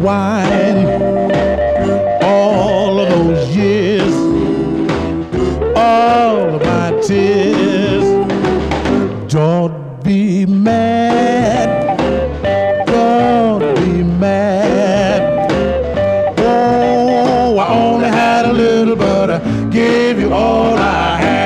unwind all of those years, all of my tears. Don't be mad, don't be mad. Oh, I only had a little, but I gave you all I had.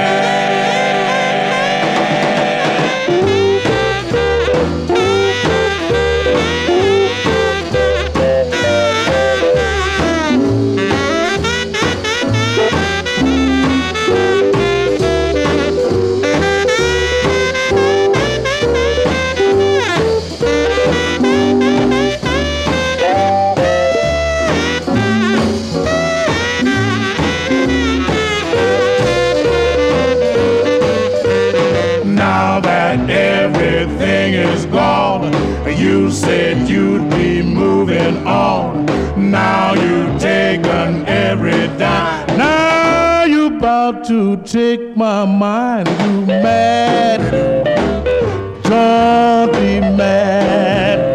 Now that everything is gone, you said you'd be moving on. Now you've taken every dime. Now you about to take my mind. You mad? Don't be mad.